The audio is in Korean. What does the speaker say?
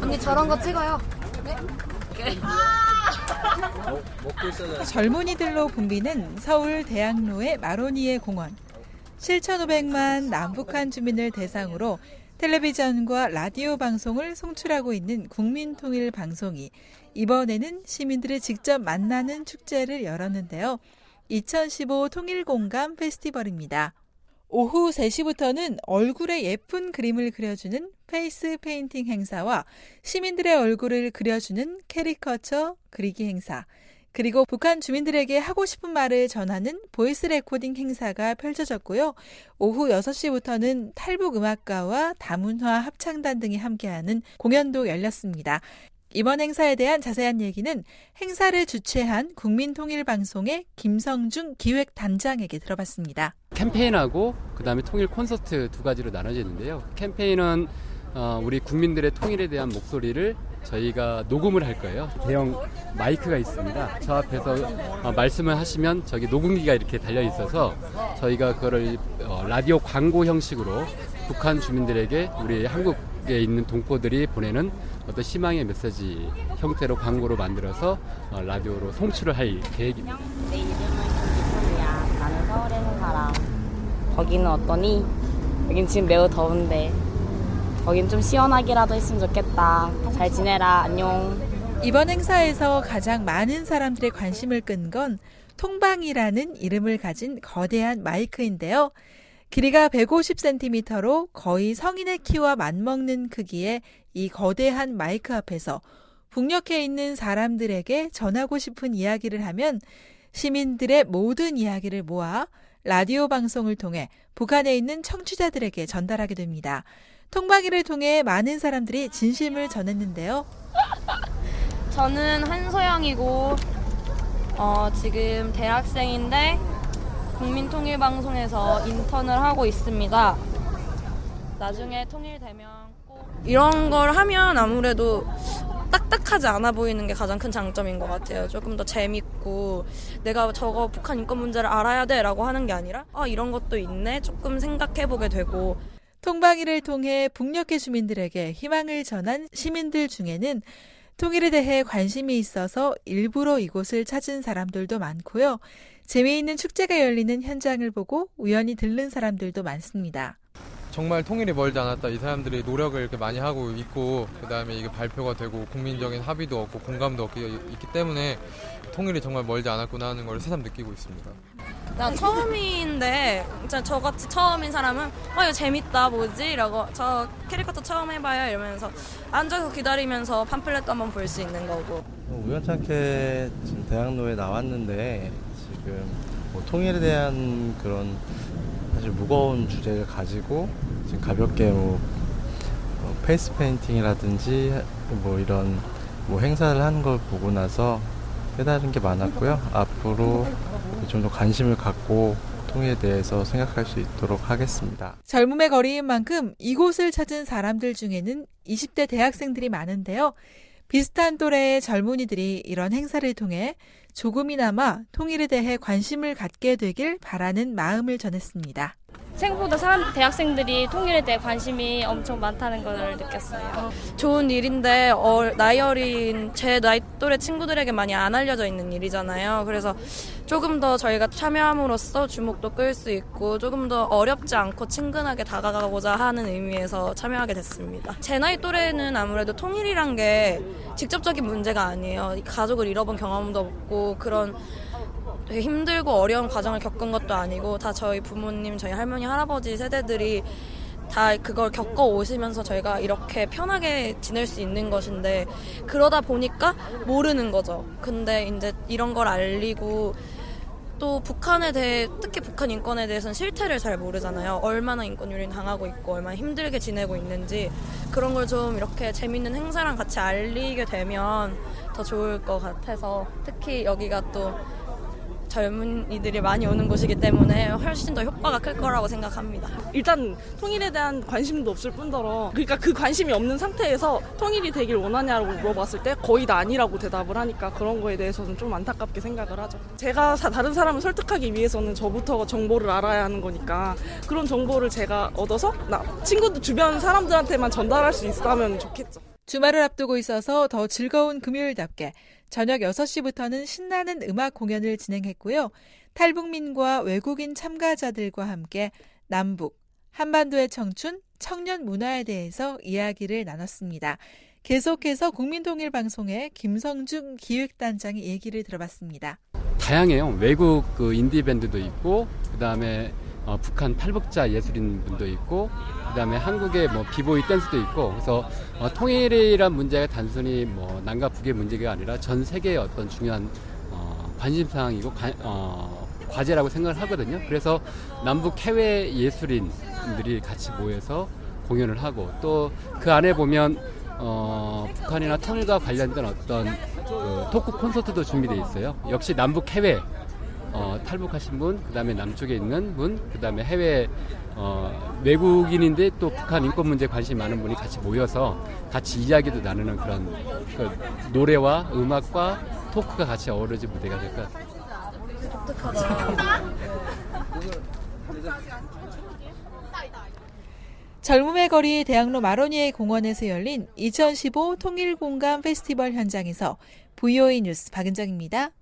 언니 저런 거 찍어요. 네? 젊은이들로 붐비는 서울 대학로의 마로니에 공원. 7,500만 남북한 주민을 대상으로 텔레비전과 라디오 방송을 송출하고 있는 국민통일방송이 이번에는 시민들을 직접 만나는 축제를 열었는데요. 2015 통일공감 페스티벌입니다. 오후 3시부터는 얼굴에 예쁜 그림을 그려주는 페이스 페인팅 행사와 시민들의 얼굴을 그려주는 캐리커처 그리기 행사, 그리고 북한 주민들에게 하고 싶은 말을 전하는 보이스 레코딩 행사가 펼쳐졌고요. 오후 6시부터는 탈북음악가와 다문화 합창단 등이 함께하는 공연도 열렸습니다. 이번 행사에 대한 자세한 얘기는 행사를 주최한 국민통일방송의 김성중 기획단장에게 들어봤습니다. 캠페인하고 그다음에 통일 콘서트 두 가지로 나눠져 있는데요. 캠페인은 우리 국민들의 통일에 대한 목소리를 저희가 녹음을 할 거예요. 대형 마이크가 있습니다. 저 앞에서 말씀을 하시면 저기 녹음기가 이렇게 달려 있어서 저희가 그거를 라디오 광고 형식으로 북한 주민들에게 우리 한국에 있는 동포들이 보내는 어떤 희망의 메시지 형태로 광고로 만들어서 라디오로 송출을 할 계획입니다. 내 이름은 김지선이야. 나는 서울에 사는 사람. 거기는 어떠니? 여긴 지금 매우 더운데 거긴 좀 시원하게라도 했으면 좋겠다. 잘 지내라. 안녕. 이번 행사에서 가장 많은 사람들의 관심을 끈 건 통방이라는 이름을 가진 거대한 마이크인데요. 길이가 150cm로 거의 성인의 키와 맞먹는 크기의 이 거대한 마이크 앞에서 북녘에 있는 사람들에게 전하고 싶은 이야기를 하면 시민들의 모든 이야기를 모아 라디오 방송을 통해 북한에 있는 청취자들에게 전달하게 됩니다. 통방이를 통해 많은 사람들이 진심을 전했는데요. 저는 한소영이고 지금 대학생인데 국민통일방송에서 인턴을 하고 있습니다. 나중에 통일되면 꼭 이런 걸 하면 아무래도 딱딱하지 않아 보이는 게 가장 큰 장점인 것 같아요. 조금 더 재밌고 내가 저거 북한 인권 문제를 알아야 돼라고 하는 게 아니라 이런 것도 있네 조금 생각해보게 되고. 통방이를 통해 북녘의 주민들에게 희망을 전한 시민들 중에는 통일에 대해 관심이 있어서 일부러 이곳을 찾은 사람들도 많고요. 재미있는 축제가 열리는 현장을 보고 우연히 들른 사람들도 많습니다. 정말 통일이 멀지 않았다. 이 사람들이 노력을 이렇게 많이 하고 있고 그다음에 이게 발표가 되고 국민적인 합의도 없고 공감도 있기 때문에 통일이 정말 멀지 않았구나 하는 걸 새삼 느끼고 있습니다. 나 처음인데 진짜 저같이 처음인 사람은 이거 재밌다 뭐지? 라고 저 캐릭터 처음 해봐요 이러면서 앉아서 기다리면서 팜플렛도 한번 볼 수 있는 거고. 우연찮게 지금 대학로에 나왔는데 지금 통일에 대한 그런 사실 무거운 주제를 가지고 지금 가볍게 페이스 페인팅이라든지 이런 행사를 하는 걸 보고 나서 깨달은 게 많았고요. 앞으로 좀 더 관심을 갖고 통일에 대해서 생각할 수 있도록 하겠습니다. 젊음의 거리인 만큼 이곳을 찾은 사람들 중에는 20대 대학생들이 많은데요. 비슷한 또래의 젊은이들이 이런 행사를 통해 조금이나마 통일에 대해 관심을 갖게 되길 바라는 마음을 전했습니다. 생각보다 대학생들이 통일에 대해 관심이 엄청 많다는 걸 느꼈어요. 좋은 일인데 나이 어린 제 나이 또래 친구들에게 많이 안 알려져 있는 일이잖아요. 그래서 조금 더 저희가 참여함으로써 주목도 끌 수 있고 조금 더 어렵지 않고 친근하게 다가가고자 하는 의미에서 참여하게 됐습니다. 제 나이 또래는 아무래도 통일이란 게 직접적인 문제가 아니에요. 가족을 잃어본 경험도 없고 그런 되게 힘들고 어려운 과정을 겪은 것도 아니고 다 저희 부모님, 저희 할머니, 할아버지 세대들이 다 그걸 겪어 오시면서 저희가 이렇게 편하게 지낼 수 있는 것인데 그러다 보니까 모르는 거죠. 근데 이제 이런 걸 알리고 또 북한에 대해 특히 북한 인권에 대해서는 실태를 잘 모르잖아요. 얼마나 인권 유린 당하고 있고 얼마나 힘들게 지내고 있는지 그런 걸 좀 이렇게 재밌는 행사랑 같이 알리게 되면 더 좋을 것 같아서 특히 여기가 또 젊은이들이 많이 오는 곳이기 때문에 훨씬 더 효과가 클 거라고 생각합니다. 일단 통일에 대한 관심도 없을 뿐더러 그러니까 그 관심이 없는 상태에서 통일이 되길 원하냐고 물어봤을 때 거의 다 아니라고 대답을 하니까 그런 거에 대해서는 좀 안타깝게 생각을 하죠. 제가 다른 사람을 설득하기 위해서는 저부터 정보를 알아야 하는 거니까 그런 정보를 제가 얻어서 친구들 주변 사람들한테만 전달할 수 있다면 좋겠죠. 주말을 앞두고 있어서 더 즐거운 금요일답게 저녁 6시부터는 신나는 음악 공연을 진행했고요. 탈북민과 외국인 참가자들과 함께 남북, 한반도의 청춘, 청년 문화에 대해서 이야기를 나눴습니다. 계속해서 국민통일방송의 김성중 기획단장의 얘기를 들어봤습니다. 다양해요. 외국 인디 밴드도 있고, 그다음에 북한 탈북자 예술인 분도 있고, 그다음에 한국의 비보이 댄스도 있고, 그래서 통일이란 문제가 단순히 남과 북의 문제가 아니라 전 세계의 어떤 중요한 관심사항이고 과제라고 생각을 하거든요. 그래서 남북 해외 예술인들이 같이 모여서 공연을 하고, 또 그 안에 보면 북한이나 통일과 관련된 어떤 토크 콘서트도 준비되어 있어요. 역시 남북 해외 탈북하신 분, 그 다음에 남쪽에 있는 분, 그 다음에 해외 외국인인데 또 북한 인권 문제에 관심이 많은 분이 같이 모여서 같이 이야기도 나누는 그런 노래와 음악과 토크가 같이 어우러진 무대가 될 것 같습니다. 젊음의 거리 대학로 마로니에 공원에서 열린 2015 통일공감 페스티벌 현장에서 VOE 뉴스 박은정입니다.